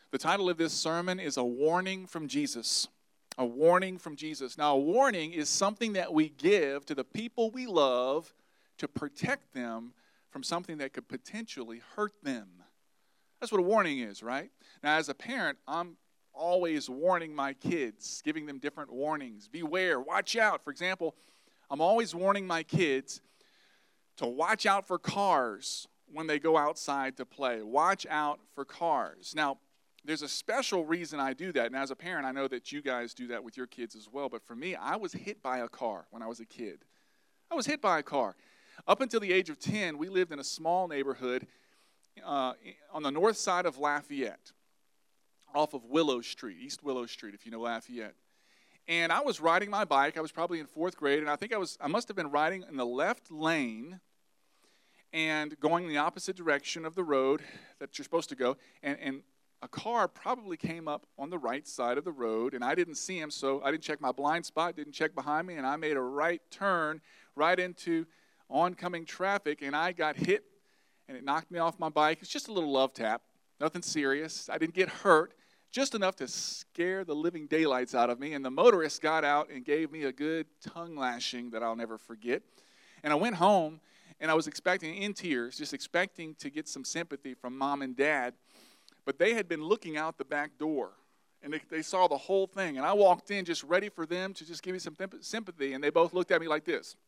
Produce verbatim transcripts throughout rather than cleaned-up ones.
The title of this sermon is A Warning from Jesus. A warning from Jesus. Now, a warning is something that we give to the people we love to protect them from something that could potentially hurt them. That's what a warning is, right? Now, as a parent, I'm always warning my kids, giving them different warnings. Beware, watch out. For example, I'm always warning my kids to watch out for cars when they go outside to play. Watch out for cars. Now, there's a special reason I do that. And as a parent, I know that you guys do that with your kids as well. But for me, I was hit by a car when I was a kid. I was hit by a car. Up until the age of ten, we lived in a small neighborhood uh, on the north side of Lafayette, off of Willow Street, East Willow Street, if you know Lafayette. And I was riding my bike. I was probably in fourth grade, and I think I was I must have been riding in the left lane and going in the opposite direction of the road that you're supposed to go. And, and a car probably came up on the right side of the road, and I didn't see him, so I didn't check my blind spot, didn't check behind me, and I made a right turn right into oncoming traffic, and I got hit, and it knocked me off my bike. It's just a little love tap, nothing serious. I didn't get hurt, just enough to scare the living daylights out of me, and the motorist got out and gave me a good tongue lashing that I'll never forget. And I went home, and I was expecting, in tears, just expecting to get some sympathy from mom and dad. But they had been looking out the back door, and they, they saw the whole thing. And I walked in just ready for them to just give me some sympathy, and they both looked at me like this.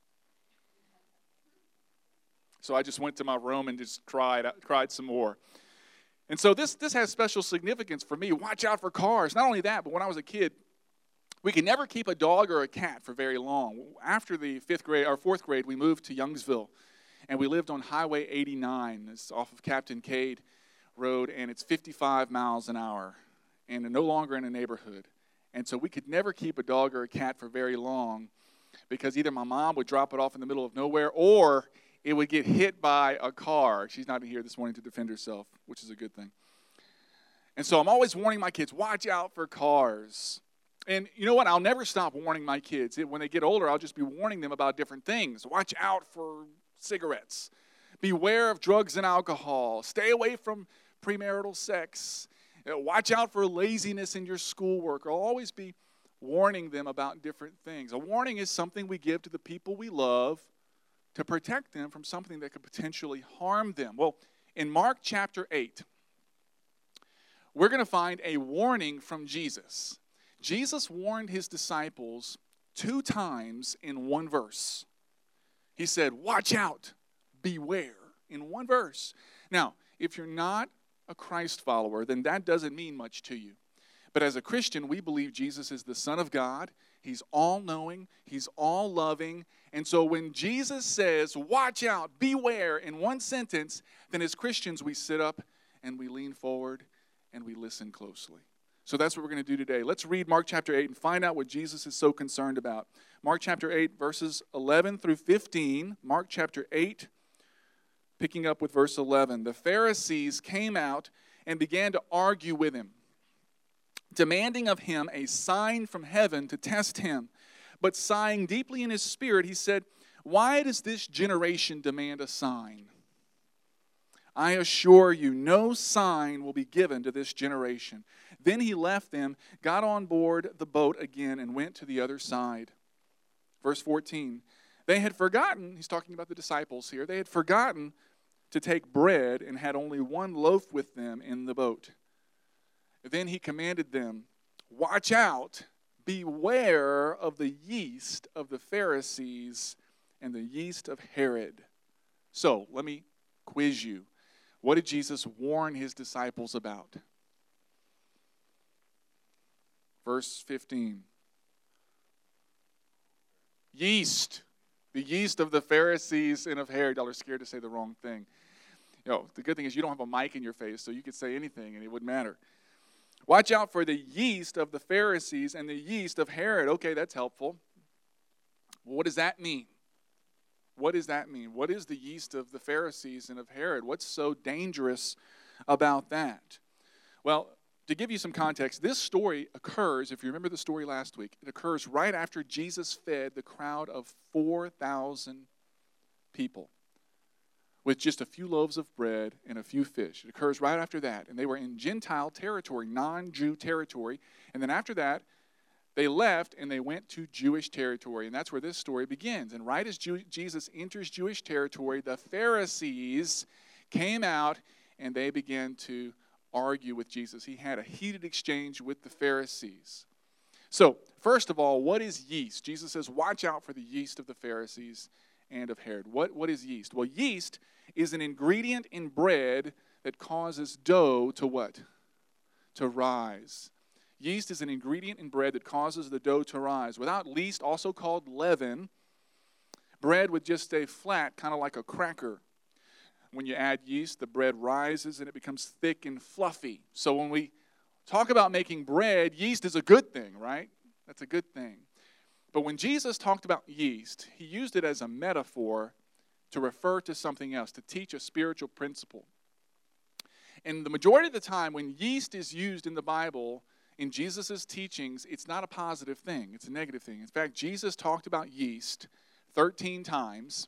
So I just went to my room and just cried, cried some more. And so this, this has special significance for me. Watch out for cars. Not only that, but when I was a kid, we could never keep a dog or a cat for very long. After the fifth grade or fourth grade, we moved to Youngsville, and we lived on Highway eighty-nine. It's off of Captain Cade Road, and it's fifty-five miles an hour, and no longer in a neighborhood. And so we could never keep a dog or a cat for very long because either my mom would drop it off in the middle of nowhere or it would get hit by a car. She's not here this morning to defend herself, which is a good thing. And so I'm always warning my kids, watch out for cars. And you know what? I'll never stop warning my kids. When they get older, I'll just be warning them about different things. Watch out for cigarettes. Beware of drugs and alcohol. Stay away from premarital sex. You know, watch out for laziness in your schoolwork. I'll always be warning them about different things. A warning is something we give to the people we love to protect them from something that could potentially harm them. Well, in Mark chapter eight, we're going to find a warning from Jesus. Jesus warned his disciples two times in one verse. He said, watch out, beware, in one verse. Now, if you're not a Christ follower, then that doesn't mean much to you. But as a Christian, we believe Jesus is the Son of God. He's all-knowing. He's all-loving. And so when Jesus says, watch out, beware, in one sentence, then as Christians, we sit up and we lean forward and we listen closely. So that's what we're going to do today. Let's read Mark chapter eight and find out what Jesus is so concerned about. Mark chapter eight, verses eleven through fifteen. Mark chapter eight, picking up with verse eleven. The Pharisees came out and began to argue with him, demanding of him a sign from heaven to test him. But sighing deeply in his spirit, he said, why does this generation demand a sign? I assure you, no sign will be given to this generation. Then he left them, got on board the boat again, and went to the other side. Verse fourteen, they had forgotten, he's talking about the disciples here, they had forgotten to take bread and had only one loaf with them in the boat. Then he commanded them, watch out, beware of the yeast of the Pharisees and the yeast of Herod. So, let me quiz you. What did Jesus warn his disciples about? Verse fifteen. Yeast. The yeast of the Pharisees and of Herod. Y'all are scared to say the wrong thing. You know, the good thing is you don't have a mic in your face, so you could say anything and it wouldn't matter. Watch out for the yeast of the Pharisees and the yeast of Herod. Okay, that's helpful. Well, what does that mean? What does that mean? What is the yeast of the Pharisees and of Herod? What's so dangerous about that? Well, to give you some context, this story occurs, if you remember the story last week, it occurs right after Jesus fed the crowd of four thousand people. with just a few loaves of bread and a few fish. It occurs right after that. And they were in Gentile territory, non-Jew territory. And then after that, they left and they went to Jewish territory. And that's where this story begins. And right as Jew- Jesus enters Jewish territory, the Pharisees came out and they began to argue with Jesus. He had a heated exchange with the Pharisees. So, first of all, what is yeast? Jesus says, watch out for the yeast of the Pharisees and of Herod. What, what is yeast? Well, yeast is an ingredient in bread that causes dough to what? To rise. Yeast is an ingredient in bread that causes the dough to rise. Without yeast, also called leaven, bread would just stay flat, kind of like a cracker. When you add yeast, the bread rises and it becomes thick and fluffy. So when we talk about making bread, yeast is a good thing, right? That's a good thing. But when Jesus talked about yeast, he used it as a metaphor to refer to something else, to teach a spiritual principle. And the majority of the time when yeast is used in the Bible, in Jesus' teachings, it's not a positive thing. It's a negative thing. In fact, Jesus talked about yeast thirteen times,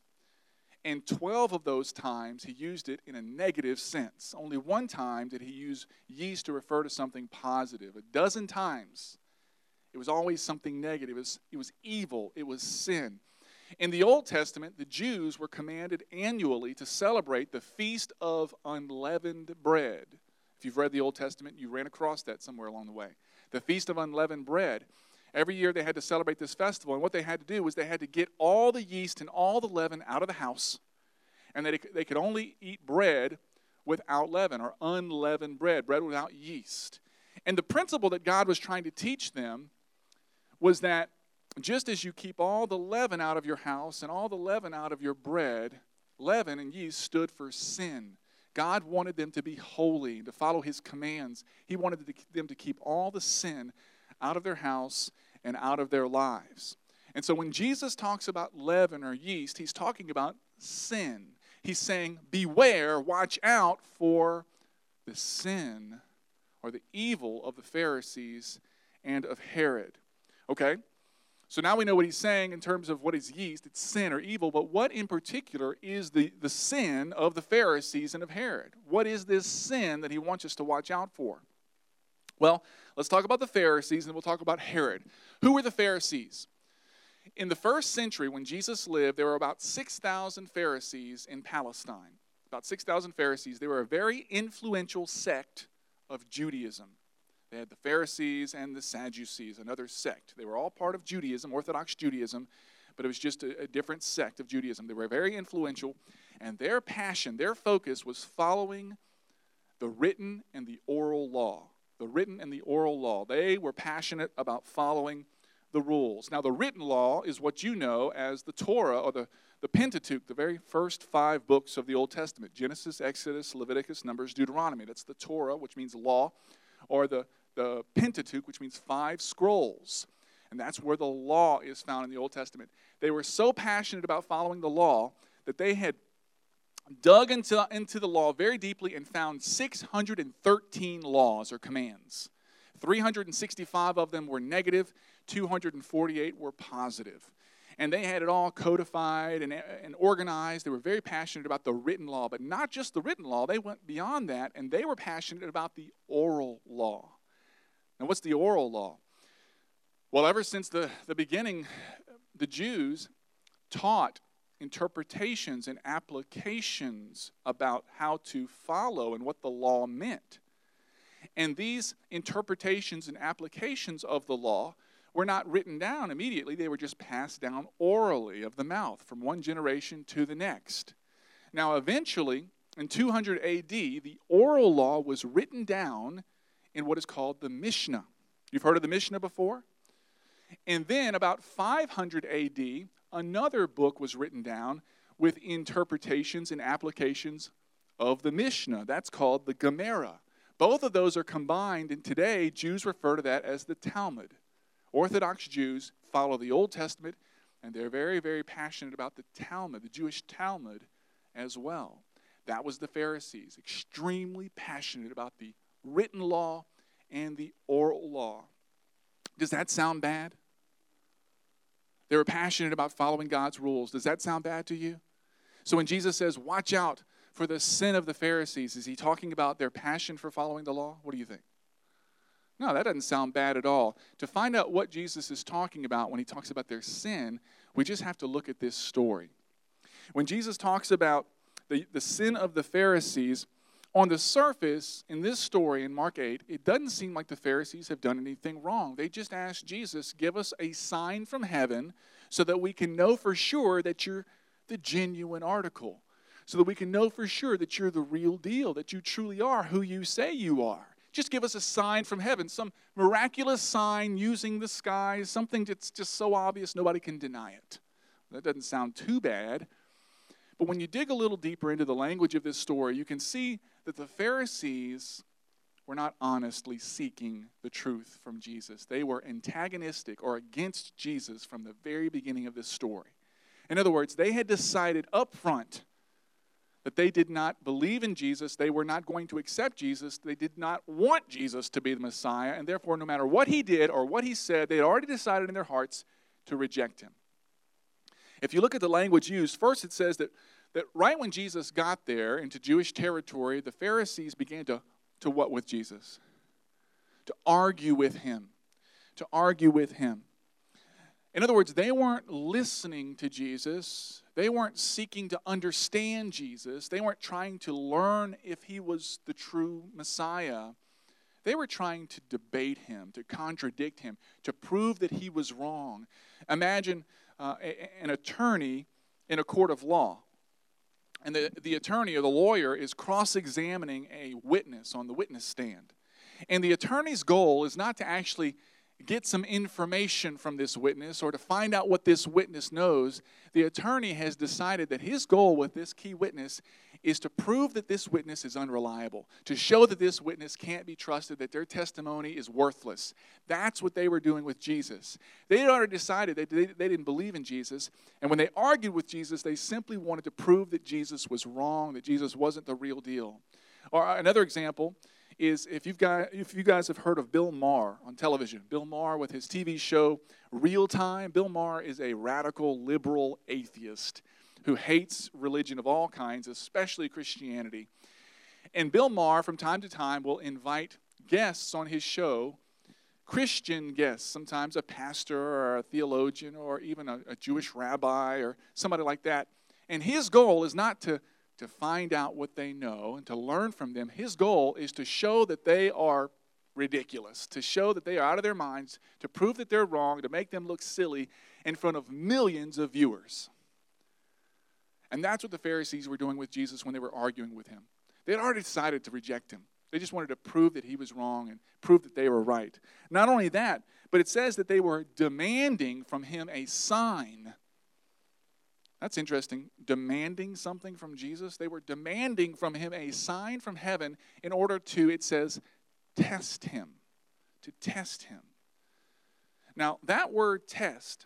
and twelve of those times he used it in a negative sense. Only one time did he use yeast to refer to something positive. A dozen times, it was always something negative. It was, it was evil. It was sin. In the Old Testament, the Jews were commanded annually to celebrate the Feast of Unleavened Bread. If you've read the Old Testament, you ran across that somewhere along the way. The Feast of Unleavened Bread. Every year they had to celebrate this festival, and what they had to do was they had to get all the yeast and all the leaven out of the house, and they, they could only eat bread without leaven, or unleavened bread, bread without yeast. And the principle that God was trying to teach them was that just as you keep all the leaven out of your house and all the leaven out of your bread, leaven and yeast stood for sin. God wanted them to be holy, to follow his commands. He wanted them to keep all the sin out of their house and out of their lives. And so when Jesus talks about leaven or yeast, he's talking about sin. He's saying, beware, watch out for the sin or the evil of the Pharisees and of Herod. Okay? So now we know what he's saying in terms of what is yeast. It's sin or evil. But what in particular is the, the sin of the Pharisees and of Herod? What is this sin that he wants us to watch out for? Well, let's talk about the Pharisees and we'll talk about Herod. Who were the Pharisees? In the first century, when Jesus lived, there were about six thousand Pharisees in Palestine. About six thousand Pharisees. They were a very influential sect of Judaism. They had the Pharisees and the Sadducees, another sect. They were all part of Judaism, Orthodox Judaism, but it was just a, a different sect of Judaism. They were very influential, and their passion, their focus was following the written and the oral law. The written and the oral law. They were passionate about following the rules. Now, the written law is what you know as the Torah, or the, the Pentateuch, the very first five books of the Old Testament. Genesis, Exodus, Leviticus, Numbers, Deuteronomy. That's the Torah, which means law, or the the Pentateuch, which means five scrolls. And that's where the law is found in the Old Testament. They were so passionate about following the law that they had dug into, into the law very deeply and found six hundred thirteen laws or commands. three hundred sixty-five of them were negative, two hundred forty-eight were positive. And they had it all codified and, and organized. They were very passionate about the written law, but not just the written law. They went beyond that, and they were passionate about the oral law. Now, what's the oral law? Well, ever since the, the beginning, the Jews taught interpretations and applications about how to follow and what the law meant. And these interpretations and applications of the law were not written down immediately. They were just passed down orally of the mouth from one generation to the next. Now, eventually, in two hundred A D, the oral law was written down in what is called the Mishnah. You've heard of the Mishnah before? And then about five hundred A D, another book was written down with interpretations and applications of the Mishnah. That's called the Gemara. Both of those are combined, and today Jews refer to that as the Talmud. Orthodox Jews follow the Old Testament, and they're very, very passionate about the Talmud, the Jewish Talmud as well. That was the Pharisees, extremely passionate about the written law and the oral law. Does that sound bad? They were passionate about following God's rules. Does that sound bad to you? So when Jesus says, watch out for the sin of the Pharisees, is he talking about their passion for following the law? What do you think? No, that doesn't sound bad at all. To find out what Jesus is talking about when he talks about their sin, we just have to look at this story. When Jesus talks about the, the sin of the Pharisees, on the surface, in this story in Mark eight, it doesn't seem like the Pharisees have done anything wrong. They just asked Jesus, give us a sign from heaven so that we can know for sure that you're the genuine article, so that we can know for sure that you're the real deal, that you truly are who you say you are. Just give us a sign from heaven, some miraculous sign using the skies, something that's just so obvious nobody can deny it. That doesn't sound too bad. But when you dig a little deeper into the language of this story, you can see that the Pharisees were not honestly seeking the truth from Jesus. They were antagonistic or against Jesus from the very beginning of this story. In other words, they had decided up front that they did not believe in Jesus. They were not going to accept Jesus. They did not want Jesus to be the Messiah. And therefore, no matter what he did or what he said, they had already decided in their hearts to reject him. If you look at the language used, first it says that, that right when Jesus got there into Jewish territory, the Pharisees began to, to what with Jesus? To argue with him. To argue with him. In other words, they weren't listening to Jesus. They weren't seeking to understand Jesus. They weren't trying to learn if he was the true Messiah. They were trying to debate him, to contradict him, to prove that he was wrong. Imagine uh, a, an attorney in a court of law. And the, the attorney or the lawyer is cross-examining a witness on the witness stand. And the attorney's goal is not to actually get some information from this witness or to find out what this witness knows. The attorney has decided that his goal with this key witness is to prove that this witness is unreliable, to show that this witness can't be trusted, that their testimony is worthless. That's what they were doing with Jesus. They had already decided that they, they didn't believe in Jesus, and when they argued with Jesus, they simply wanted to prove that Jesus was wrong, that Jesus wasn't the real deal. Or another example is if you've got if you guys have heard of Bill Maher on television. Bill Maher with his T V show Real Time. Bill Maher is a radical liberal atheist who hates religion of all kinds, especially Christianity. And Bill Maher from time to time will invite guests on his show, Christian guests, sometimes a pastor or a theologian or even a, a Jewish rabbi or somebody like that. And his goal is not to to find out what they know and to learn from them. His goal is to show that they are ridiculous, to show that they are out of their minds, to prove that they're wrong, to make them look silly in front of millions of viewers. And that's what the Pharisees were doing with Jesus when they were arguing with him. They had already decided to reject him. They just wanted to prove that he was wrong and prove that they were right. Not only that, but it says that they were demanding from him a sign. That's interesting. Demanding something from Jesus. They were demanding from him a sign from heaven in order to, it says, test him. To test him. Now, that word test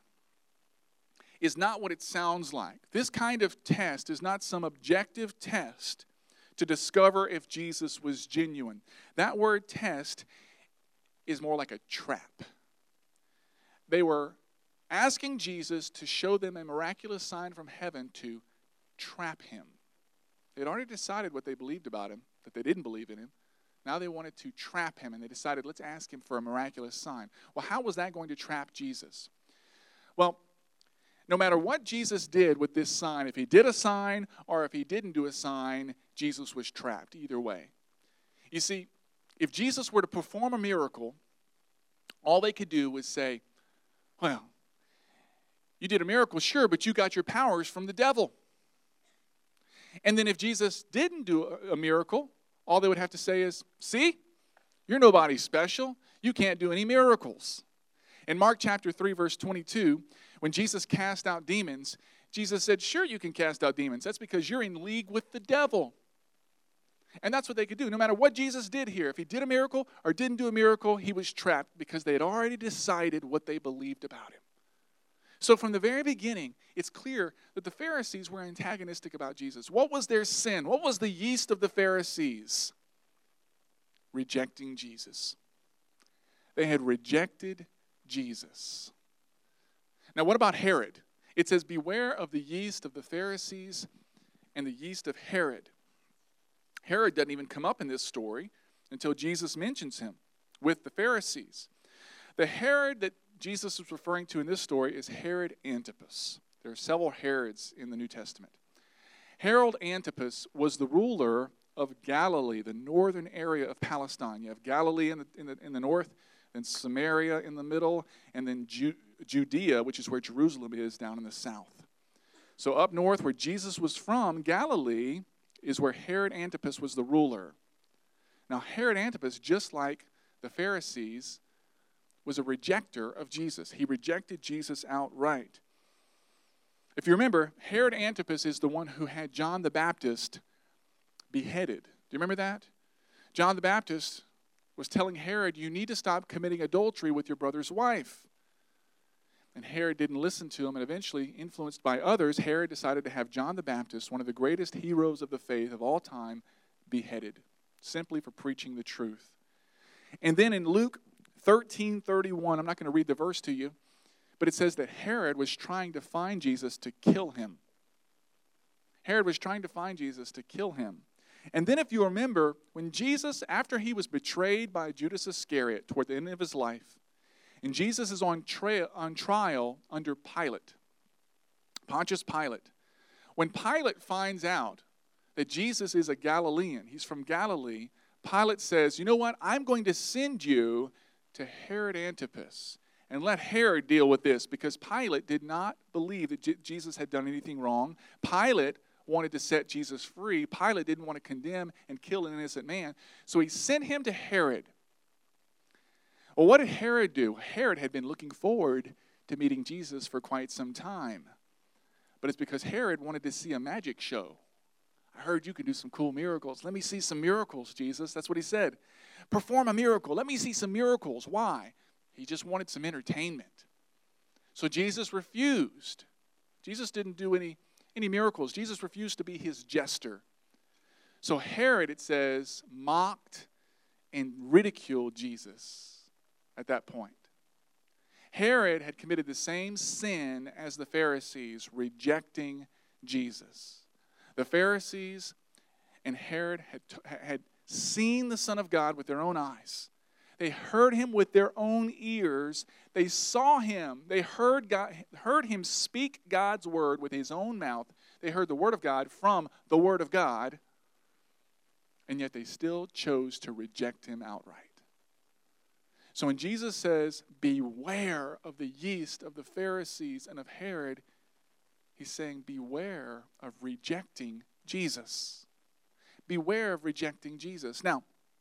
is not what it sounds like. This kind of test is not some objective test to discover if Jesus was genuine. That word test is more like a trap. They were asking Jesus to show them a miraculous sign from heaven to trap him. They had already decided what they believed about him, that they didn't believe in him. Now they wanted to trap him, and they decided, let's ask him for a miraculous sign. Well, how was that going to trap Jesus? Well, no matter what Jesus did with this sign, if he did a sign or if he didn't do a sign, Jesus was trapped either way. You see, if Jesus were to perform a miracle, all they could do was say, well, you did a miracle, sure, but you got your powers from the devil. And then if Jesus didn't do a miracle, all they would have to say is, see, you're nobody special. You can't do any miracles. In Mark chapter three, verse twenty-two, when Jesus cast out demons, Jesus said, sure, you can cast out demons. That's because you're in league with the devil. And that's what they could do. No matter what Jesus did here, if he did a miracle or didn't do a miracle, he was trapped because they had already decided what they believed about him. So from the very beginning, it's clear that the Pharisees were antagonistic about Jesus. What was their sin? What was the yeast of the Pharisees? Rejecting Jesus. They had rejected Jesus. Now, what about Herod? It says, beware of the yeast of the Pharisees and the yeast of Herod. Herod doesn't even come up in this story until Jesus mentions him with the Pharisees. The Herod that Jesus is referring to in this story is Herod Antipas. There are several Herods in the New Testament. Herod Antipas was the ruler of Galilee, the northern area of Palestine. You have Galilee in the, in the, in the north, then Samaria in the middle, and then Ju- Judea, which is where Jerusalem is, down in the south. So up north, where Jesus was from, Galilee, is where Herod Antipas was the ruler. Now, Herod Antipas, just like the Pharisees, was a rejecter of Jesus. He rejected Jesus outright. If you remember, Herod Antipas is the one who had John the Baptist beheaded. Do you remember that? John the Baptist was telling Herod, you need to stop committing adultery with your brother's wife. And Herod didn't listen to him, and eventually, influenced by others, Herod decided to have John the Baptist, one of the greatest heroes of the faith of all time, beheaded, simply for preaching the truth. And then in Luke thirteen thirty-one, I'm not going to read the verse to you, but it says that Herod was trying to find Jesus to kill him. Herod was trying to find Jesus to kill him. And then if you remember, when Jesus, after he was betrayed by Judas Iscariot toward the end of his life, and Jesus is on, tra- on trial under Pilate, Pontius Pilate. When Pilate finds out that Jesus is a Galilean, he's from Galilee, Pilate says, you know what, I'm going to send you to Herod Antipas and let Herod deal with this, because Pilate did not believe that J- Jesus had done anything wrong. Pilate wanted to set Jesus free. Pilate didn't want to condemn and kill an innocent man. So he sent him to Herod. Well, what did Herod do? Herod had been looking forward to meeting Jesus for quite some time. But it's because Herod wanted to see a magic show. I heard you can do some cool miracles. Let me see some miracles, Jesus. That's what he said. Perform a miracle. Let me see some miracles. Why? He just wanted some entertainment. So Jesus refused. Jesus didn't do any, any miracles. Jesus refused to be his jester. So Herod, it says, mocked and ridiculed Jesus at that point. Herod had committed the same sin as the Pharisees, rejecting Jesus. The Pharisees and Herod had, had seen the Son of God with their own eyes. They heard him with their own ears. They saw him. They heard, God, heard him speak God's word with his own mouth. They heard the word of God from the word of God. And yet they still chose to reject him outright. So when Jesus says, beware of the yeast of the Pharisees and of Herod, he's saying, beware of rejecting Jesus. Beware of rejecting Jesus. Now,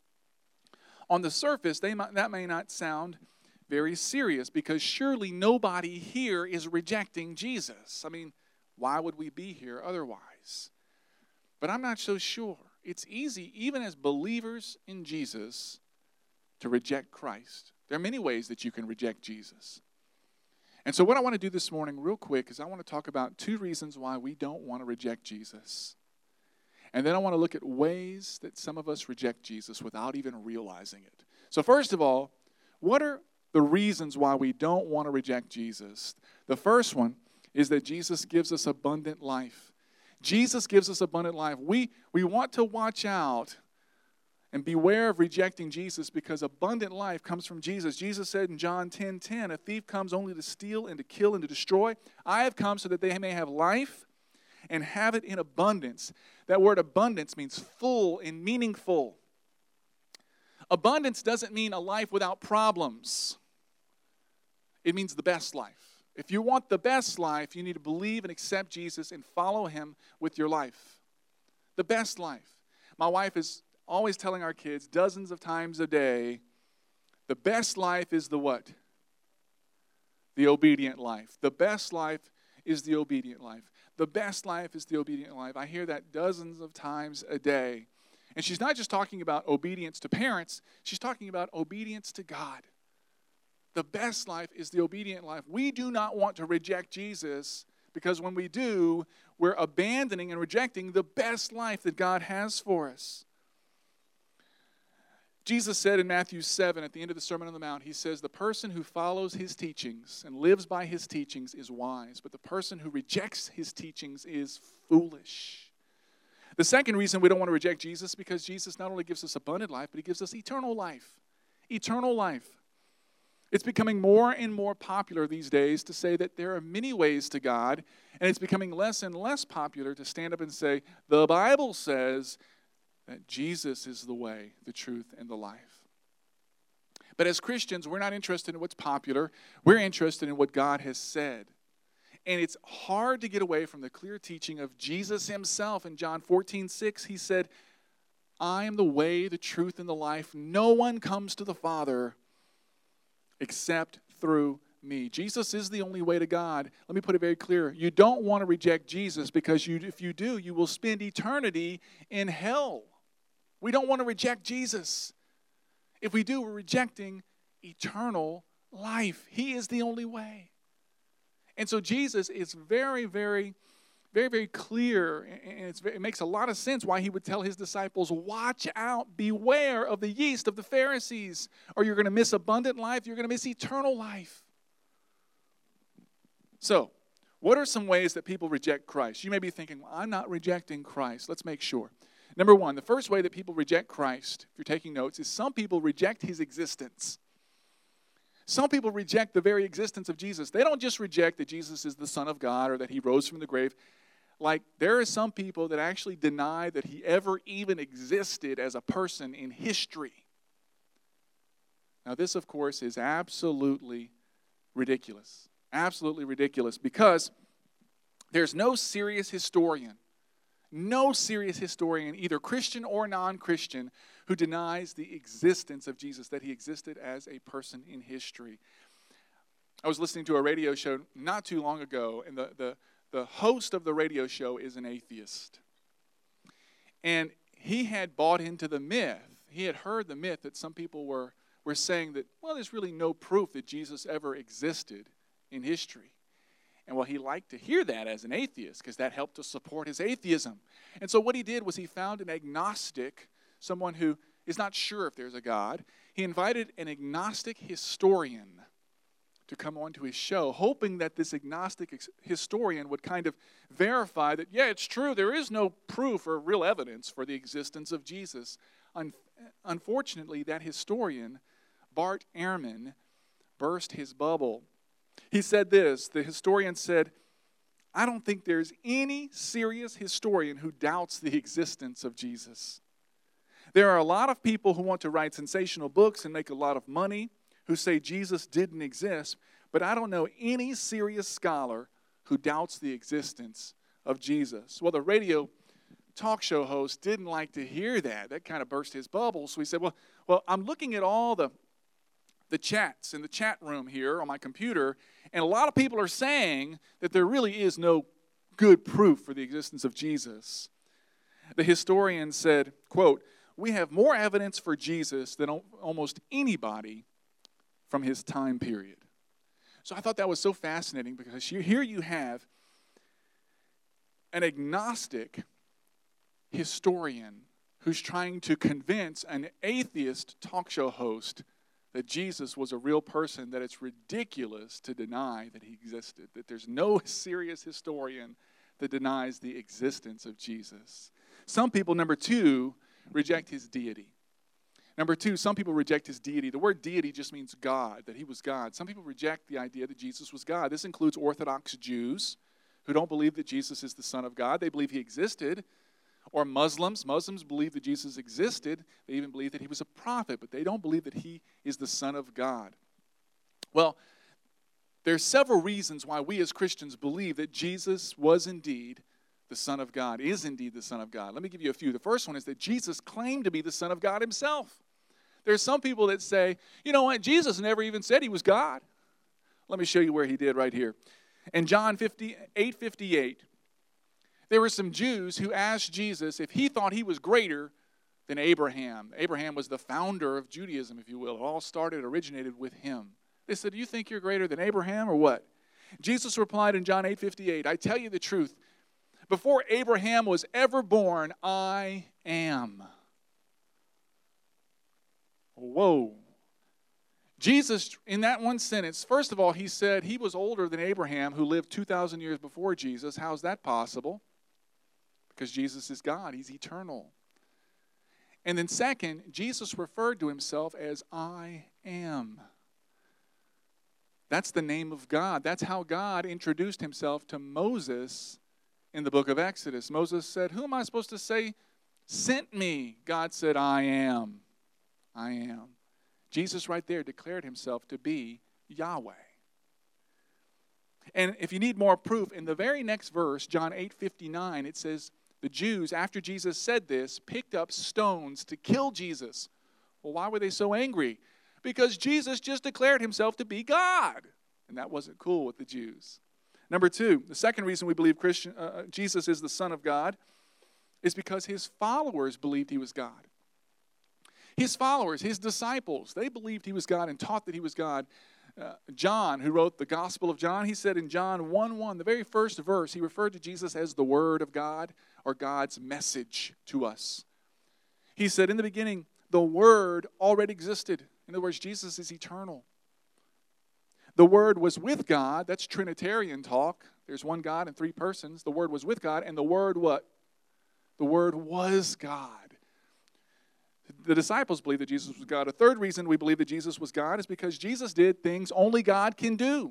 on the surface, they might, that may not sound very serious, because surely nobody here is rejecting Jesus. I mean, why would we be here otherwise? But I'm not so sure. It's easy, even as believers in Jesus, to reject Christ. There are many ways that you can reject Jesus. And so what I want to do this morning real quick is I want to talk about two reasons why we don't want to reject Jesus. And then I want to look at ways that some of us reject Jesus without even realizing it. So first of all, what are the reasons why we don't want to reject Jesus? The first one is that Jesus gives us abundant life. Jesus gives us abundant life. We, we want to watch out and beware of rejecting Jesus, because abundant life comes from Jesus. Jesus said in John ten ten, a thief comes only to steal and to kill and to destroy. I have come so that they may have life and have it in abundance. That word abundance means full and meaningful. Abundance doesn't mean a life without problems. It means the best life. If you want the best life, you need to believe and accept Jesus and follow him with your life. The best life. My wife is always telling our kids dozens of times a day, the best life is the what? The obedient life. The best life is the obedient life. The best life is the obedient life. I hear that dozens of times a day. And she's not just talking about obedience to parents, she's talking about obedience to God. The best life is the obedient life. We do not want to reject Jesus, because when we do, we're abandoning and rejecting the best life that God has for us. Jesus said in Matthew seven, at the end of the Sermon on the Mount, he says, the person who follows his teachings and lives by his teachings is wise, but the person who rejects his teachings is foolish. The second reason we don't want to reject Jesus is because Jesus not only gives us abundant life, but he gives us eternal life. Eternal life. It's becoming more and more popular these days to say that there are many ways to God, and it's becoming less and less popular to stand up and say, the Bible says that Jesus is the way, the truth, and the life. But as Christians, we're not interested in what's popular. We're interested in what God has said. And it's hard to get away from the clear teaching of Jesus himself. In John fourteen six, he said, I am the way, the truth, and the life. No one comes to the Father except through me. Jesus is the only way to God. Let me put it very clear. You don't want to reject Jesus because you, if you do, you will spend eternity in hell. We don't want to reject Jesus. If we do, we're rejecting eternal life. He is the only way. And so Jesus is very, very, very, very clear, and it's, it makes a lot of sense why he would tell his disciples, watch out, beware of the yeast of the Pharisees, or you're going to miss abundant life, you're going to miss eternal life. So, what are some ways that people reject Christ? You may be thinking, well, I'm not rejecting Christ. Let's make sure. Number one, the first way that people reject Christ, if you're taking notes, is some people reject his existence. Some people reject the very existence of Jesus. They don't just reject that Jesus is the Son of God or that he rose from the grave. Like, there are some people that actually deny that he ever even existed as a person in history. Now, this, of course, is absolutely ridiculous. Absolutely ridiculous because there's no serious historian, no serious historian, either Christian or non-Christian, who denies the existence of Jesus, that he existed as a person in history. I was listening to a radio show not too long ago, and the, the, the host of the radio show is an atheist. And he had bought into the myth. He had heard the myth that some people were, were saying that, well, there's really no proof that Jesus ever existed in history. And well, he liked to hear that as an atheist because that helped to support his atheism. And so what he did was he found an agnostic, someone who is not sure if there's a God. He invited an agnostic historian to come onto his show, hoping that this agnostic ex- historian would kind of verify that, yeah, it's true, there is no proof or real evidence for the existence of Jesus. Un- unfortunately, that historian, Bart Ehrman, burst his bubble. He said this, the historian said, I don't think there's any serious historian who doubts the existence of Jesus. There are a lot of people who want to write sensational books and make a lot of money who say Jesus didn't exist, but I don't know any serious scholar who doubts the existence of Jesus. Well, the radio talk show host didn't like to hear that. That kind of burst his bubble. So he said, well, well, I'm looking at all the, the chats in the chat room here on my computer, and a lot of people are saying that there really is no good proof for the existence of Jesus. The historian said, quote, we have more evidence for Jesus than almost anybody from his time period. So I thought that was so fascinating because here you have an agnostic historian who's trying to convince an atheist talk show host that Jesus was a real person, that it's ridiculous to deny that he existed, that there's no serious historian that denies the existence of Jesus. Some people, number two, reject his deity. Number two, some people reject his deity. The word deity just means God, that he was God. Some people reject the idea that Jesus was God. This includes Orthodox Jews who don't believe that Jesus is the Son of God. They believe he existed. Or Muslims. Muslims believe that Jesus existed. They even believe that he was a prophet, but they don't believe that he is the Son of God. Well, there are several reasons why we as Christians believe that Jesus was indeed the Son of God, is indeed the Son of God. Let me give you a few. The first one is that Jesus claimed to be the Son of God himself. There are some people that say, you know what, Jesus never even said he was God. Let me show you where he did right here. In John eight fifty-eight, there were some Jews who asked Jesus if he thought he was greater than Abraham. Abraham was the founder of Judaism, if you will. It all started, originated with him. They said, do you think you're greater than Abraham or what? Jesus replied in John eight fifty-eight, I tell you the truth. Before Abraham was ever born, I am. Whoa. Jesus, in that one sentence, first of all, he said he was older than Abraham, who lived two thousand years before Jesus. How's that possible? because Jesus is God. He's eternal. And then second, Jesus referred to himself as I am. That's the name of God. That's how God introduced himself to Moses in the book of Exodus. Moses said, who am I supposed to say sent me? God said, I am. I am. Jesus right there declared himself to be Yahweh. And if you need more proof, in the very next verse, John eight fifty-nine, it says, the Jews, after Jesus said this, picked up stones to kill Jesus. Well, why were they so angry? Because Jesus just declared himself to be God. And that wasn't cool with the Jews. Number two, the second reason we believe Christian, uh, Jesus is the Son of God is because his followers believed he was God. His followers, his disciples, they believed he was God and taught that he was God. Uh, John, who wrote the Gospel of John, he said in John one one, the very first verse, he referred to Jesus as the Word of God, or God's message to us. He said, in the beginning, the Word already existed. In other words, Jesus is eternal. The Word was with God. That's Trinitarian talk. There's one God and three persons. The Word was with God, and the Word what? The Word was God. The disciples believed that Jesus was God. A third reason we believe that Jesus was God is because Jesus did things only God can do.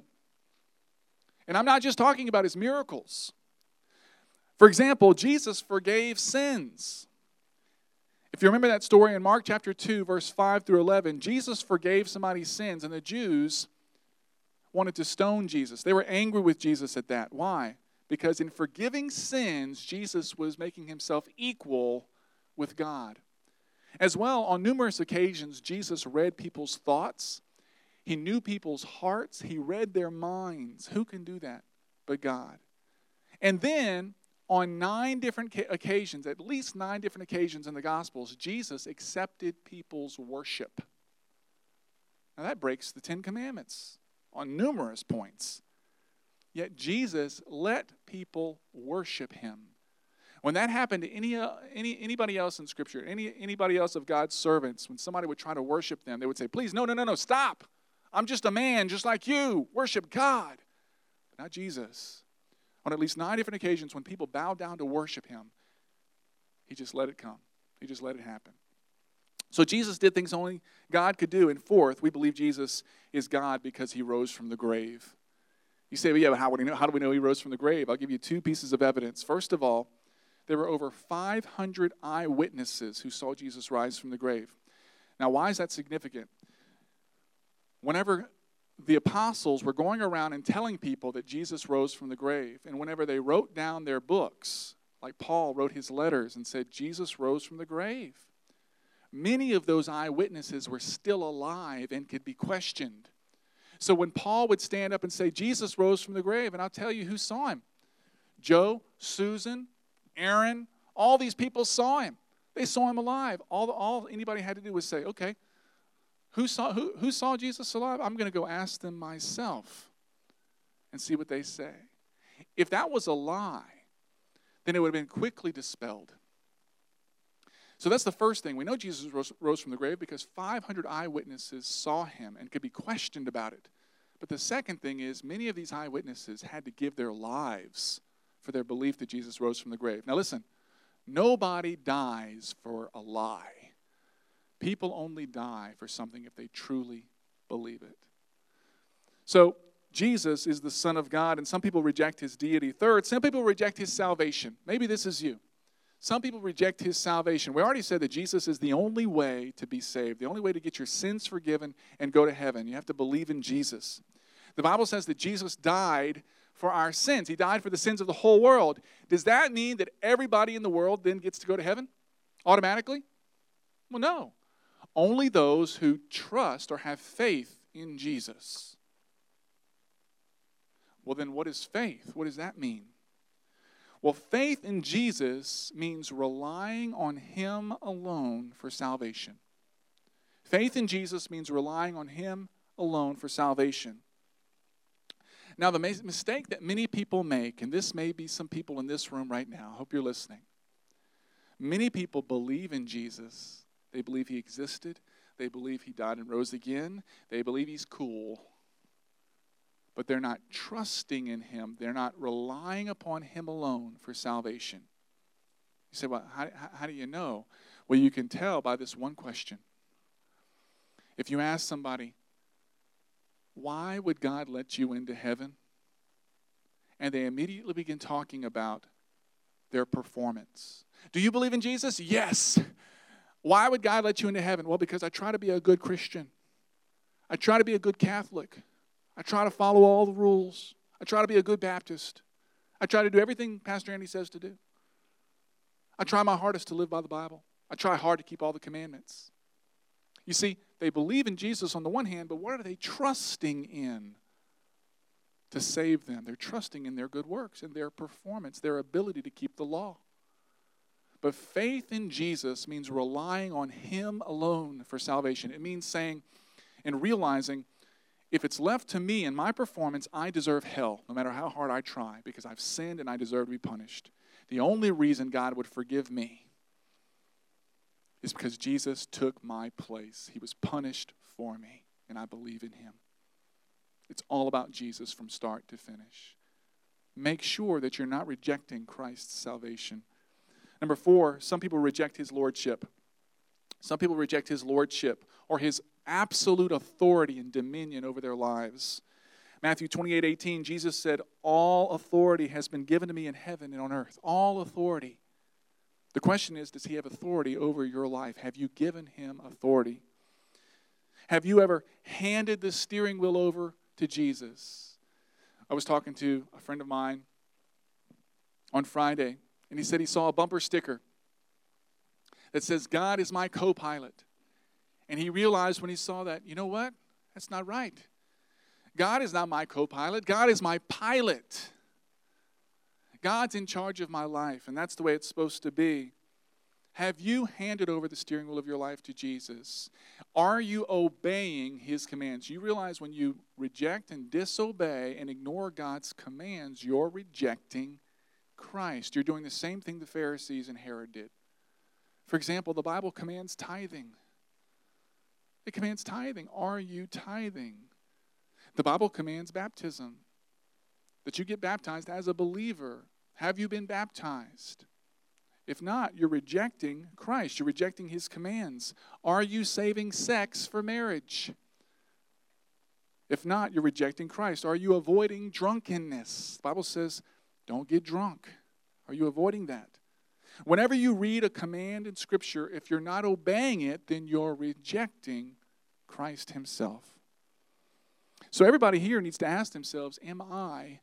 And I'm not just talking about his miracles. For example, Jesus forgave sins. If you remember that story in Mark chapter two, verse five through eleven, Jesus forgave somebody's sins, and the Jews wanted to stone Jesus. They were angry with Jesus at that. Why? Because in forgiving sins, Jesus was making himself equal with God. As well, on numerous occasions, Jesus read people's thoughts. He knew people's hearts. He read their minds. Who can do that but God? And then, on nine different occasions, at least nine different occasions in the Gospels, Jesus accepted people's worship. Now that breaks the Ten Commandments on numerous points. Yet Jesus let people worship him. When that happened to any, uh, any anybody else in Scripture, any anybody else of God's servants, when somebody would try to worship them, they would say, please, no, no, no, no, stop. I'm just a man just like you. Worship God. But not Jesus. On at least nine different occasions, when people bowed down to worship him, he just let it come. He just let it happen. So Jesus did things only God could do. And fourth, we believe Jesus is God because he rose from the grave. You say, well, yeah, but how, would he know, how do we know he rose from the grave? I'll give you two pieces of evidence. First of all, there were over five hundred eyewitnesses who saw Jesus rise from the grave. Now, why is that significant? Whenever the apostles were going around and telling people that Jesus rose from the grave, and whenever they wrote down their books, like Paul wrote his letters and said, Jesus rose from the grave, many of those eyewitnesses were still alive and could be questioned. So when Paul would stand up and say, Jesus rose from the grave, and I'll tell you who saw him. Joe, Susan, Aaron, all these people saw him. They saw him alive. All, all anybody had to do was say, okay, who saw, who, who saw Jesus alive? I'm going to go ask them myself and see what they say. If that was a lie, then it would have been quickly dispelled. So that's the first thing. We know Jesus rose, rose from the grave because five hundred eyewitnesses saw him and could be questioned about it. But the second thing is many of these eyewitnesses had to give their lives for their belief that Jesus rose from the grave. Now listen, nobody dies for a lie. People only die for something if they truly believe it. So Jesus is the Son of God, and some people reject his deity. Third, some people reject his salvation. Maybe this is you. Some people reject his salvation. We already said that Jesus is the only way to be saved, the only way to get your sins forgiven and go to heaven. You have to believe in Jesus. The Bible says that Jesus died for our sins. He died for the sins of the whole world. Does that mean that everybody in the world then gets to go to heaven automatically? Well, no. Only those who trust or have faith in Jesus. Well, then what is faith? What does that mean? Well, faith in Jesus means relying on him alone for salvation. Faith in Jesus means relying on him alone for salvation. Now, the mistake that many people make, and this may be some people in this room right now, I hope you're listening. Many people believe in Jesus. They believe he existed. They believe he died and rose again. They believe he's cool. But they're not trusting in him. They're not relying upon him alone for salvation. You say, well, how, how do you know? Well, you can tell by this one question. If you ask somebody, why would God let you into heaven? And they immediately begin talking about their performance. Do you believe in Jesus? Yes. Why would God let you into heaven? Well, because I try to be a good Christian. I try to be a good Catholic. I try to follow all the rules. I try to be a good Baptist. I try to do everything Pastor Andy says to do. I try my hardest to live by the Bible. I try hard to keep all the commandments. You see, they believe in Jesus on the one hand, but what are they trusting in to save them? They're trusting in their good works and their performance, their ability to keep the law. But faith in Jesus means relying on Him alone for salvation. It means saying and realizing, if it's left to me and my performance, I deserve hell, no matter how hard I try, because I've sinned and I deserve to be punished. The only reason God would forgive me is because Jesus took my place. He was punished for me, and I believe in Him. It's all about Jesus from start to finish. Make sure that you're not rejecting Christ's salvation. Number four, some people reject His lordship. Some people reject His lordship or His absolute authority and dominion over their lives. Matthew twenty-eight eighteen, Jesus said, all authority has been given to me in heaven and on earth. All authority. The question is, does He have authority over your life? Have you given Him authority? Have you ever handed the steering wheel over to Jesus? I was talking to a friend of mine on Friday, and he said he saw a bumper sticker that says, God is my co-pilot. And he realized when he saw that, you know what? That's not right. God is not my co-pilot. God is my pilot. God's in charge of my life, and that's the way it's supposed to be. Have you handed over the steering wheel of your life to Jesus? Are you obeying His commands? You realize when you reject and disobey and ignore God's commands, you're rejecting Christ. You're doing the same thing the Pharisees and Herod did. For example, the Bible commands tithing. It commands tithing. Are you tithing? The Bible commands baptism, that you get baptized as a believer. Have you been baptized? If not, you're rejecting Christ. You're rejecting His commands. Are you saving sex for marriage? If not, you're rejecting Christ. Are you avoiding drunkenness? The Bible says, don't get drunk. Are you avoiding that? Whenever you read a command in Scripture, if you're not obeying it, then you're rejecting Christ Himself. So everybody here needs to ask themselves, am I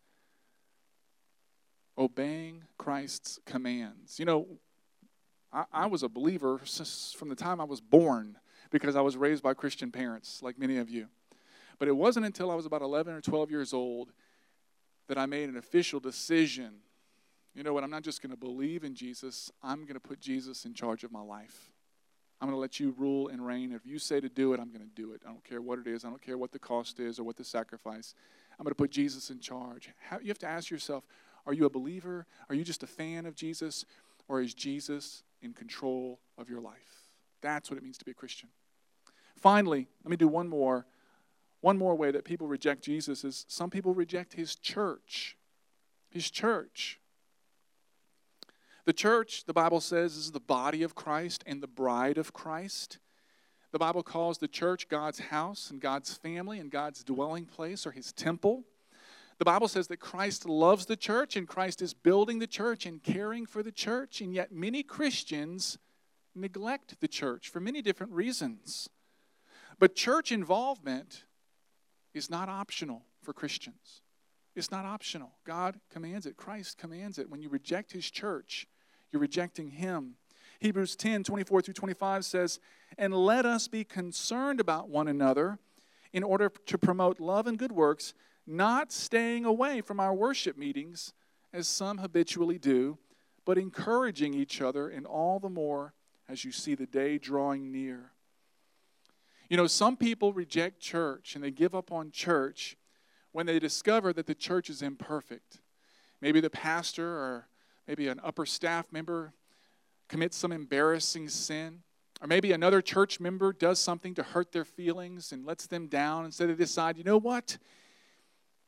obeying Christ's commands? You know, I, I was a believer from the time I was born because I was raised by Christian parents, like many of you. But it wasn't until I was about eleven or twelve years old that I made an official decision. You know what, I'm not just going to believe in Jesus, I'm going to put Jesus in charge of my life. I'm going to let you rule and reign. If you say to do it, I'm going to do it. I don't care what it is. I don't care what the cost is or what the sacrifice. I'm going to put Jesus in charge. How, you have to ask yourself, are you a believer? Are you just a fan of Jesus? Or is Jesus in control of your life? That's what it means to be a Christian. Finally, let me do one more. One more way that people reject Jesus is some people reject His church. His church. The church, the Bible says, is the body of Christ and the bride of Christ. The Bible calls the church God's house and God's family and God's dwelling place or His temple. The Bible says that Christ loves the church and Christ is building the church and caring for the church, and yet many Christians neglect the church for many different reasons. But church involvement is not optional for Christians. It's not optional. God commands it. Christ commands it. When you reject His church, you're rejecting Him. Hebrews ten, twenty-four through twenty-five says, and let us be concerned about one another in order to promote love and good works, not staying away from our worship meetings, as some habitually do, but encouraging each other, and all the more as you see the day drawing near. You know, some people reject church and they give up on church when they discover that the church is imperfect. Maybe the pastor or maybe an upper staff member commits some embarrassing sin. Or maybe another church member does something to hurt their feelings and lets them down. And so they decide, you know what?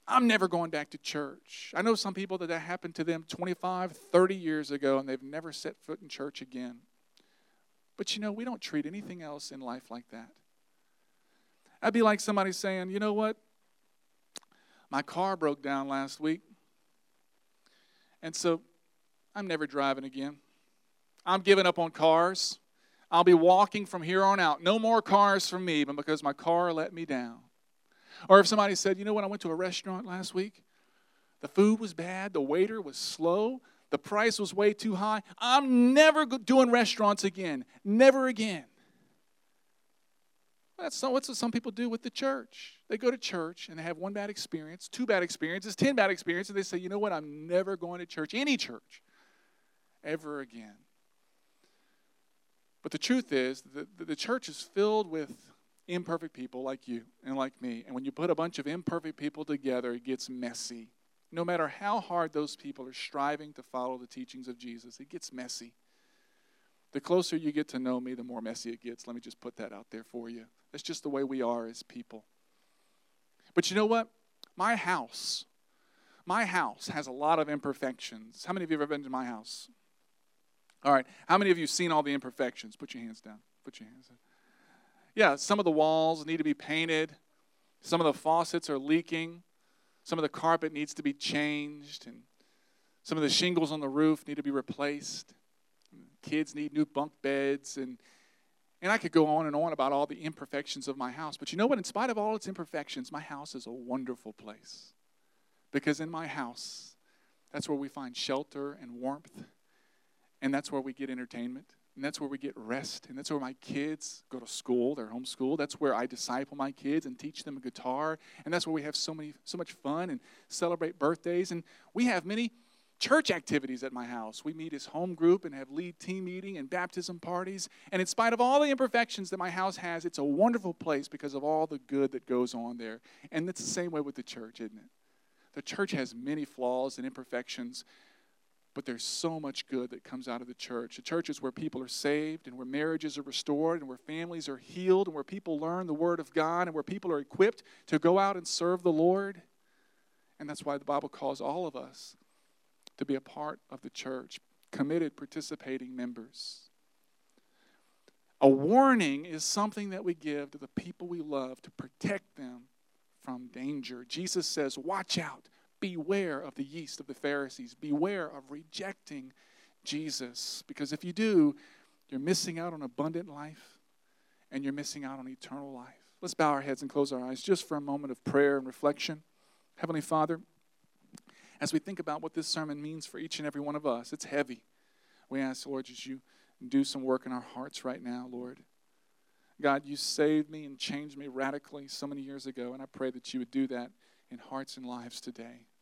I'm never going back to church. I know some people that that happened to them twenty-five, thirty years ago, and they've never set foot in church again. But you know, we don't treat anything else in life like that. That'd be like somebody saying, you know what? My car broke down last week, and so I'm never driving again. I'm giving up on cars. I'll be walking from here on out. No more cars for me, but because my car let me down. Or if somebody said, you know what, I went to a restaurant last week. The food was bad. The waiter was slow. The price was way too high. I'm never doing restaurants again. Never again. That's what some people do with the church. They go to church and they have one bad experience, two bad experiences, ten bad experiences. They say, you know what, I'm never going to church, any church, ever again. But the truth is, the, the church is filled with imperfect people like you and like me. And when you put a bunch of imperfect people together, it gets messy. No matter how hard those people are striving to follow the teachings of Jesus, it gets messy. The closer you get to know me, the more messy it gets. Let me just put that out there for you. That's just the way we are as people. But you know what? My house, my house has a lot of imperfections. How many of you have ever been to my house? All right. How many of you have seen all the imperfections? Put your hands down. Put your hands down. Yeah, some of the walls need to be painted. Some of the faucets are leaking. Some of the carpet needs to be changed. And some of the shingles on the roof need to be replaced. Kids need new bunk beds. And, and I could go on and on about all the imperfections of my house. But you know what? In spite of all its imperfections, my house is a wonderful place. Because in my house, that's where we find shelter and warmth. And that's where we get entertainment. And that's where we get rest. And that's where my kids go to school. They're homeschooled. That's where I disciple my kids and teach them a guitar. And that's where we have so many, so much fun and celebrate birthdays. And we have many church activities at my house. We meet as home group and have lead team meeting and baptism parties. And in spite of all the imperfections that my house has, it's a wonderful place because of all the good that goes on there. And it's the same way with the church, isn't it? The church has many flaws and imperfections, but there's so much good that comes out of the church. The church is where people are saved and where marriages are restored and where families are healed and where people learn the Word of God and where people are equipped to go out and serve the Lord. And that's why the Bible calls all of us to be a part of the church, committed, participating members. A warning is something that we give to the people we love to protect them from danger. Jesus says, watch out. Beware of the yeast of the Pharisees. Beware of rejecting Jesus. Because if you do, you're missing out on abundant life and you're missing out on eternal life. Let's bow our heads and close our eyes just for a moment of prayer and reflection. Heavenly Father, as we think about what this sermon means for each and every one of us, it's heavy. We ask, Lord, that you do some work in our hearts right now, Lord. God, you saved me and changed me radically so many years ago, and I pray that you would do that in hearts and lives today.